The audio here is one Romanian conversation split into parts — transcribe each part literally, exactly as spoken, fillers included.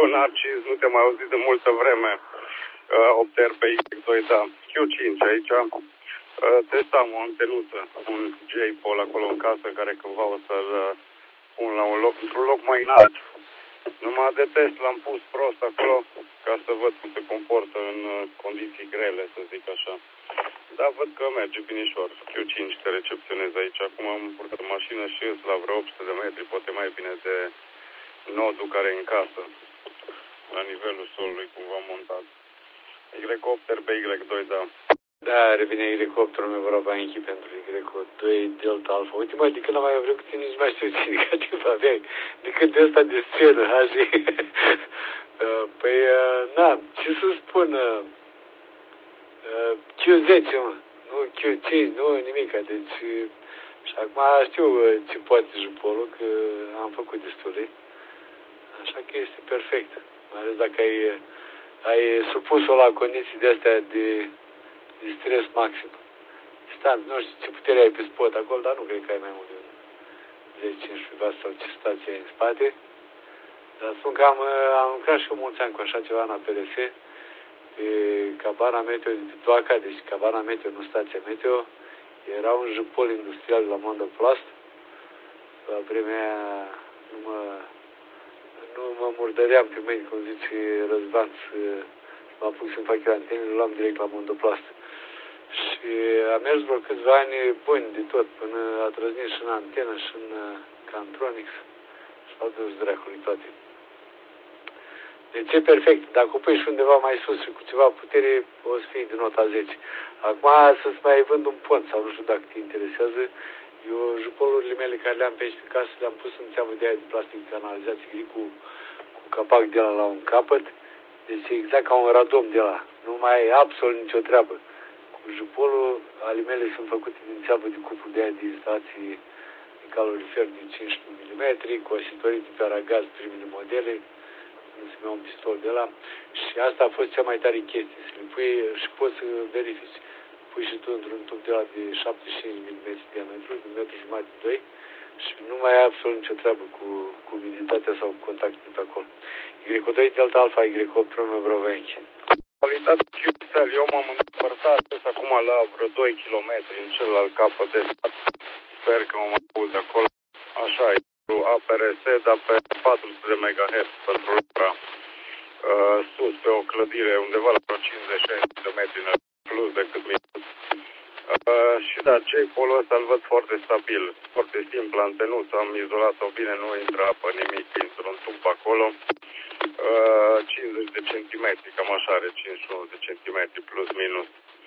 Narcis, nu te-am mai auzit de multă vreme. Uh, opt R pe Y doi, da. Q cinci aici. Uh, testam o antenuță, un J-Pol acolo în casă, care cândva o să-l uh, pun la un loc, într-un loc mai înalt. Numai de test l-am pus prost acolo, ca să văd cum se comportă în uh, condiții grele, să zic așa. Da, văd că merge binișor. Q cinci te recepționez aici. Acum am purtat o mașină și îs la vreo opt sute de metri, poate mai bine de nodul care e în casă, la nivelul solului, cum v-am montat. Y-Copter pe Y doi, da. Da, revine elicopterul meu, vorba Enchi pentru Y doi Delta Alpha. Uite, mă, de când am mai vrut cu tine, nici mai știu ce indicativ aveai, decât de ăsta de scenă, așa. Păi, na, ce să spun, Q zece, mă, nu Q cinci, nu nimica, deci, și acum știu ce poate Jupolul, că am făcut destule, așa că este perfect, mai ales dacă ai, ai supus-o la condiții de-astea de de stres maxim. Stand, nu știu ce putere ai pe spot acolo, dar nu cred că ai mai mult de zece cincisprezece vase sau ce stație ai în spate. Dar spun că am, am lucrat și eu mulți ani cu așa ceva în A P R S, pe cabana meteo de Toaca, deci cabana meteo, nu stația meteo, era un jupol industrial de la Mondoplast. La vremea nu mă, nu mă murdăream pe mâini, cum zice Răzvan, să mă apuc să-mi fac eu antenele, luam direct la Mondoplast. Și a mers vreo câțiva ani buni de tot, până a trăznit și în antenă și în Cantronics și l-au dus dracului toate. Deci e perfect. Dacă o pui și undeva mai sus și cu ceva putere, o să fie de nota zece. Acum să-ți mai vând un pont sau nu știu dacă te interesează. Eu jupolurile mele care le-am pe aici pe casă le-am pus în țeavă de aia de plastic de canalizație gri cu, cu capac de la la un capăt. Deci exact ca un radom de la. Nu mai ai absolut nicio treabă. Jupolul, ale mele sunt făcute din țeavă de cuplu de aia de instalații de calorifer de cincisprezece milimetri, cositorite pe aragaz primele modele, nu se mai un pistol de la. Și asta a fost cea mai tare chestie, să le pui și poți să verifici. Pui și tu într-un tub de la de șaptezeci și cinci milimetri diametru, de un metru jumătate, doi, și nu mai ai absolut nicio treabă cu, cu umiditatea sau cu contactul pe acolo. Y doi Delta Alpha, Y-Copterul meu Brovenchi. Calitate Q-Cell, eu m-am îndepărtat acum la vreo doi kilometri în celălalt capăt de stat. Sper că mă mai aud de acolo. Așa, e cu A P R S, dar pe patru sute de megahertz pentru Lura. Uh, sus, pe o clădire, undeva la vreo cincizeci șaizeci de metri în plus decât mine. Uh, și da, J-Pol-ul ăsta îl văd foarte stabil, foarte simplu, antenuță, am izolat-o bine, nu intră apă, nimic, într-un tub acolo. Uh, cincizeci de centimetri, cam așa are, cincizeci și unu de centimetri plus minus.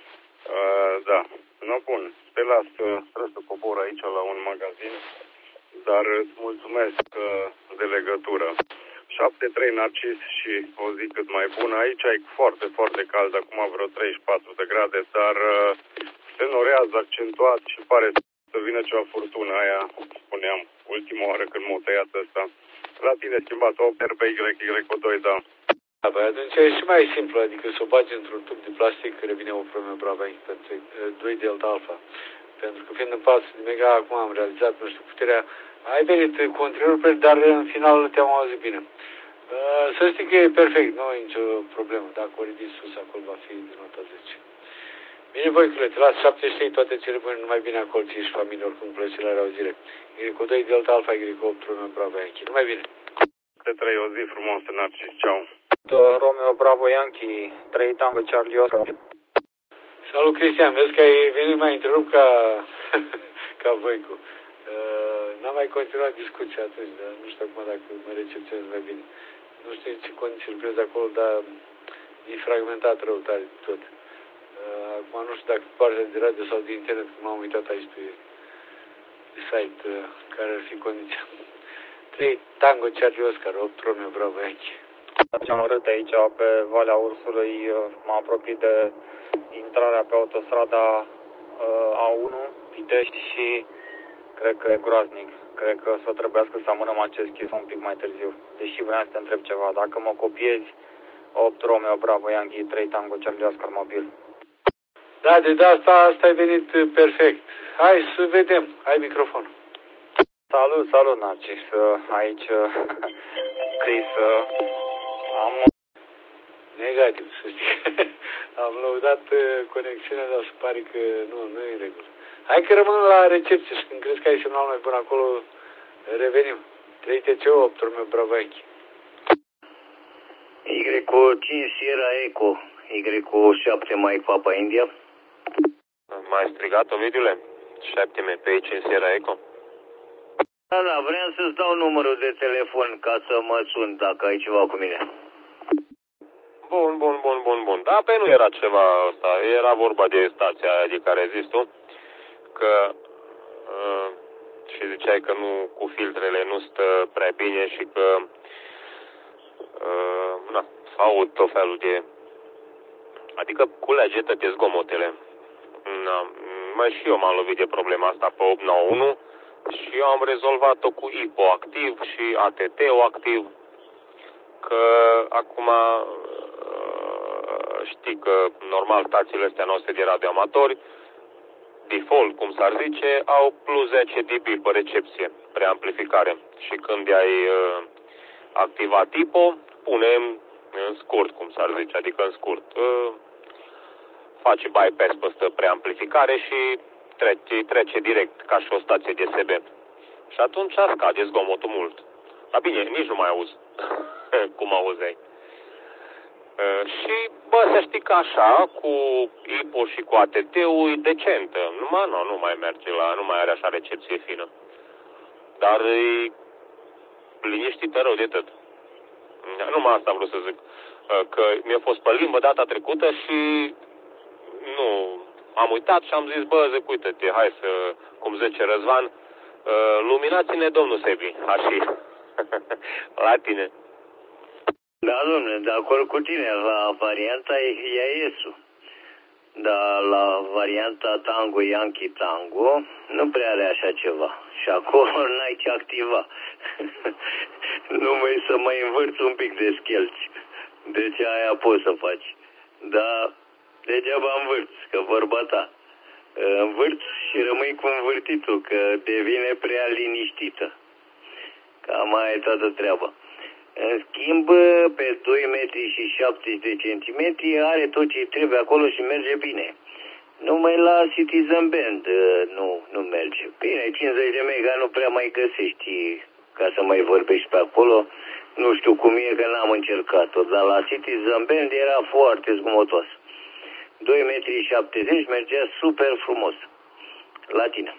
Uh, da, no, bun, te las că trebuie să cobor aici la un magazin, dar îți mulțumesc uh, de legătură. șapte trei Narcis și o zi cât mai bună. Aici e foarte, foarte cald, acum vreo treizeci și patru de grade, dar uh, se norează accentuat și pare să vină ceva furtună aia, spuneam, ultima oară când m-au tăiat ăsta. La tine schimbat opt R pe Y, Y doi, da. Da, băi, atunci e și mai simplu, adică să o bagi într-un tub de plastic, revine o problemă bravă pentru doi Delta Alpha. Pentru că fiind în patru de mega, acum am realizat, nu știu, puterea, ai venit cu întreruperi, dar în final te-am auzit bine. Uh, să știi că e perfect, nu e nicio problemă. Dacă o ridici sus, acolo va fi de nota zece. Bine, voi, te las șaptezeci și trei, toate cele bune, numai bine acolo, ție și familie, oricum plăcere la reauzire. Y doi Delta Alpha, Y opt Bravo Yankee. Numai bine. Te trei o zi frumoasă, Narcis, ceau. Romeo Bravo Yankee, trei Tango Charlie Oscar. Salut, Cristian, vezi că ai venit mai întrerupt ca, ca Voicu. Uh, n-am mai continuat discuția atunci, dar nu știu acum dacă mă recepționez mai bine. Nu știu în ce condiții lucrez acolo, dar e fragmentat rău tare tot. Uh, acum nu știu dacă partea de radio sau de internet, că m-am uitat aici pe, pe site uh, care ar fi condiția. trei Tango Charlie Oscar, opt Romeo Bravo Yankee. Am urât aici pe Valea Ursului, m-am apropiat de intrarea pe autostrada A unu, Pitești, și cred că e groaznic. Cred că să trebuiască să amânăm acest chis un pic mai târziu. Deși vreau să te întreb ceva, dacă mă copiezi, opt Romeo Bravo Yankee, trei Tango Charlie Oscar mobil. Da, de de asta, asta ai venit perfect. Hai să vedem, ai microfon. Salut, salut, Narcis, aici Chris, negativ, să știi. Am lăudat conexiunea, dar se pare că nu, nu e în regulă. Hai că rămân la recepție și când crezi că ai semnal mai bun acolo, revenim. trei T C opt, urmă Bravachi. Y cu cinci Sierra Eco, Y cu șapte Mike Papa India. M-ai strigat, Ovidiule? șapte pe aici în Sierra Eco. Da, da, vreau să-ți dau numărul de telefon ca să mă sun dacă ai ceva cu mine. Bun, bun, bun, bun, bun. Da, pe nu era ceva ăsta. Era vorba de stația aia de care zici tu, că uh, și ziceai că nu, cu filtrele nu stă prea bine și că uh, na, aud tot felul de, adică culege toate zgomotele. Na, mai și eu m-am lovit de problema asta pe opt nouă unu și eu am rezolvat-o cu I P O activ și A T T-ul activ, că acum știi că normal stațiile astea noastre de radioamatori, default, cum s-ar zice, au plus zece decibeli pe recepție, preamplificare. Și când ai uh, activat I P O, punem în scurt, cum s-ar zice, adică în scurt. Uh, face bypass peste preamplificare și trece, trece direct, ca și o stație de S B. Și atunci scade zgomotul mult. Dar bine, nici nu mai auzi cum auzeai. Uh, și, bă, să știi că așa, cu I P O și cu A T T-ul e decentă. Numai, nu, nu mai merge la, nu mai are așa recepție fină. Dar e liniștită rău de tot. Numai asta vreau să zic. Uh, că mi-a fost pe limbă data trecută și nu, am uitat și am zis, bă, zic, uite-te, hai să, cum zice Răzvan, uh, luminați-ne, domnul Sebi, așa. La tine. Da, domnule, de acord cu tine, la varianta I A S-ul. Dar la varianta Tango Yankee Tango nu prea are așa ceva. Și acolo n-ai ce activa. Numai să mai învârți un pic de schelți. Deci aia poți să faci. Dar degeaba învârți, că vorba ta. Învârți și rămâi cu învârtitul, că devine prea liniștită. Cam aia e toată treaba. În schimb, pe doi metri și șaptezeci de centimetri are tot ce trebuie acolo și merge bine. Numai la Citizen Band nu, nu merge. Bine, cincizeci de mega nu prea mai găsești ca să mai vorbești pe acolo. Nu știu cum e, că n-am încercat-o, dar la Citizen Band era foarte zgomotos. doi metri și șaptezeci mergea super frumos. La tine.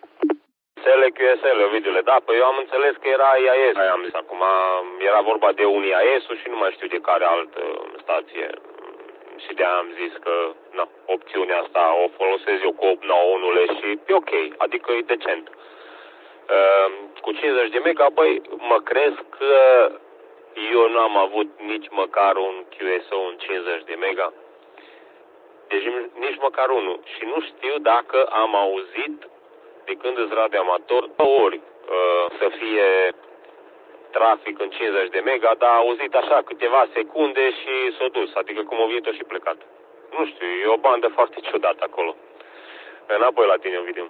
S L Q S L, Ovidiule, da, păi eu am înțeles că era I A S, aia am zis, acum era vorba de un I A S-ul și nu mai știu de care altă stație. Și de-aia am zis că, na, opțiunea asta o folosesc eu cu opt nouă unu-le și e ok, adică e decent. Uh, cu cincizeci de mega, băi, mă crezi că eu nu am avut nici măcar un Q S O în cincizeci de mega? Deci nici măcar unul. Și nu știu dacă am auzit de când îți radioamator, ori uh, să fie trafic în cincizeci de mega, dar a auzit așa câteva secunde și s-a dus, adică cum a venit-o și plecat. Nu știu, e o bandă foarte ciudată acolo. Înapoi la tine, Ovidiu.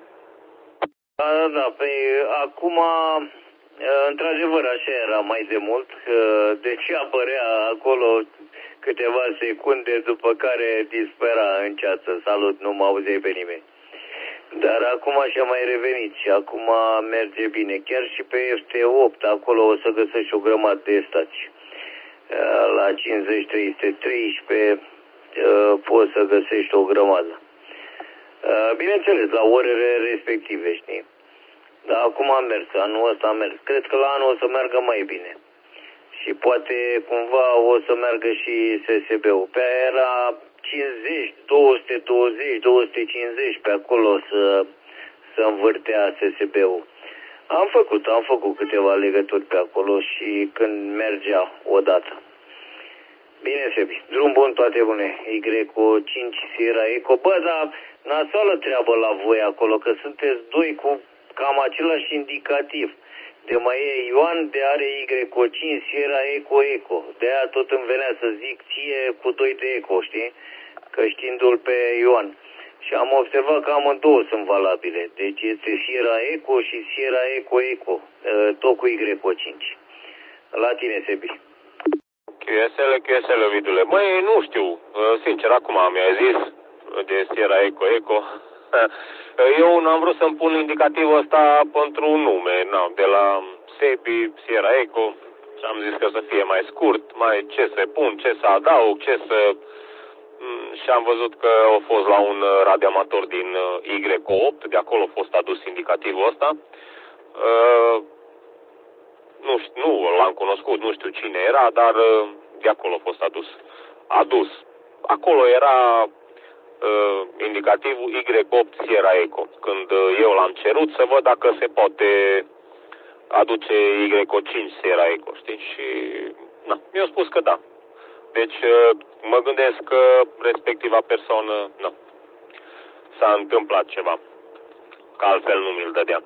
Da, da, da, păi acum, într-adevăr, așa era mai de mult, deci apărea acolo câteva secunde, după care dispărea în ceață, salut, nu mă auzeai pe nimeni. Dar acum și-a mai revenit și acum merge bine. Chiar și pe F T opt, acolo o să găsești o grămadă de stații. La cincizeci trei sute treisprezece poți să găsești o grămadă. Bineînțeles, la orele respective, știi? Dar acum a mers, anul ăsta a mers. Cred că la anul o să meargă mai bine. Și poate cumva o să meargă și S S B-ul. Pe aia era cincizeci, două sute douăzeci, două sute cincizeci pe acolo să, să învârtea S S B-ul. Am făcut, am făcut câteva legături pe acolo și când mergea odată. Bine, Sebi, drum bun, toate bune. Y cu cinci Sierra Eco. Bă, dar nasoală treabă la voi acolo, că sunteți doi cu cam același indicativ. De mai e Ioan, de are Y cu cinci Sierra Eco Eco. De aia tot îmi venea să zic ție cu doi de Eco, știi? Că știindu-l pe Ioan. Și am observat că amândouă sunt valabile. Deci este Sierra Eco și Sierra Eco Eco. Tot cu Y cu cinci. La tine, Sebi. Ok, Q S L, Q S L, Ovidule. Băi, nu știu, sincer, acum mi-ai zis de Sierra Eco Eco. Eu n-am vrut să-mi pun indicativul ăsta pentru un nume, na, de la Sebi, Sierra Eco, și am zis că să fie mai scurt, mai ce să pun, ce să adaug, ce să... Și am văzut că a fost la un radioamator din Y opt, de acolo a fost adus indicativul ăsta. Uh, nu știu, nu l-am cunoscut, nu știu cine era, dar de acolo a fost adus. Adus. Acolo era uh, indicativul Y opt Sierra Eco. Când eu l-am cerut să văd dacă se poate aduce Y cinci Sierra Eco, știi? Și na, mi-a spus că da. Deci mă gândesc că respectiva persoană, nu, s-a întâmplat ceva, că altfel nu mi-l dădea.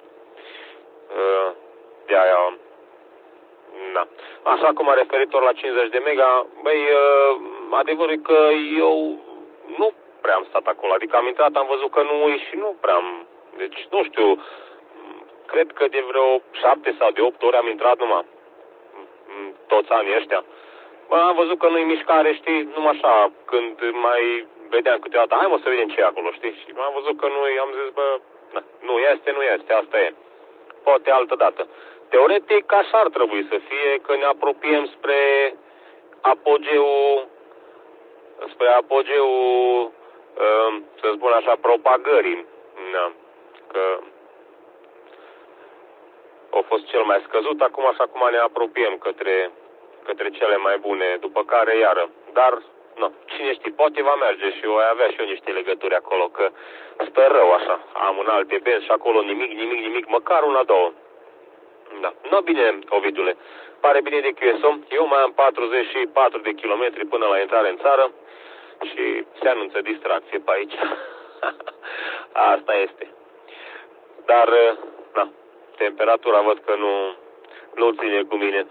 De aia, na. Așa cum a referitor la cincizeci de mega, băi, adevărul e că eu nu prea am stat acolo, adică am intrat, am văzut că nu e și nu prea am, deci nu știu, cred că de vreo șapte sau de opt ori am intrat numai, toți anii ăștia. Bă, am văzut că nu-i mișcare, știi, numai așa, când mai vedeam câteodată, hai mă să vedem ce e acolo, știi, și am văzut că nu, am zis, bă, na, nu este, nu este, asta e, poate altă dată. Teoretic, așa ar trebui să fie, că ne apropiem spre apogeul, spre apogeul, să spun așa, propagării, na, că a fost cel mai scăzut, acum așa cum ne apropiem către... către cele mai bune, după care iară. Dar, nu, cine știe, poate va merge și eu ai avea și eu niște legături acolo, că sper rău așa. Am un alt de benzi și acolo nimic, nimic, nimic, măcar una, două. Da. Nu, bine, Ovidule, pare bine de Q S O. Eu mai am patruzeci și patru de kilometri până la intrare în țară și se anunță distracție pe aici. Asta este. Dar, na, temperatura văd că nu, nu ține cu mine.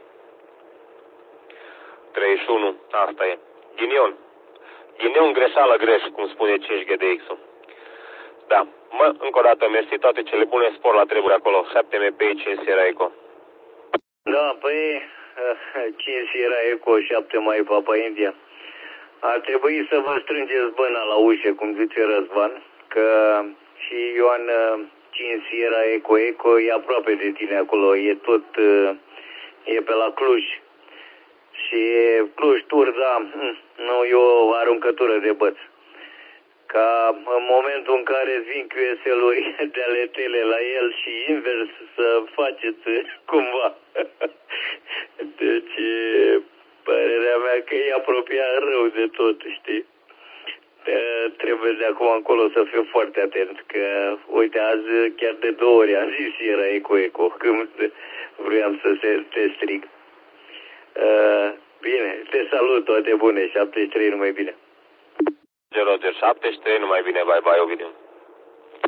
treizeci și unu, asta e. Ghinion. Ghinion, greșeală, greș, cum spune cinci G D X-ul. Da. Mă, încă o dată, mersi, toate cele bune, spor la treburi acolo. șapte M P I, cinci Sierra Eco. Da, păi, cinci Sierra Eco, șapte mai Papa India. Ar trebui să vă strângeți bâna la ușă, cum zice Răzvan, că și Ioan cinci Sierra Eco Eco e aproape de tine acolo, e tot, e pe la Cluj. Și Cluj, Turda, nu e o aruncătură de băț. Ca în momentul în care vin Q S L-uri de ale tele la el și invers să faceți cumva. Deci, părerea mea că e apropiat rău de tot, știi? Trebuie de acum încolo să fiu foarte atent, că, uite, azi chiar de două ori am zis era Eco Eco, când vreau să se, te strig. Uh, bine, te salut, toate bune, șaptezeci și trei, numai bine. Roger, șaptezeci și trei, numai bine, bye bye, Ovidiu.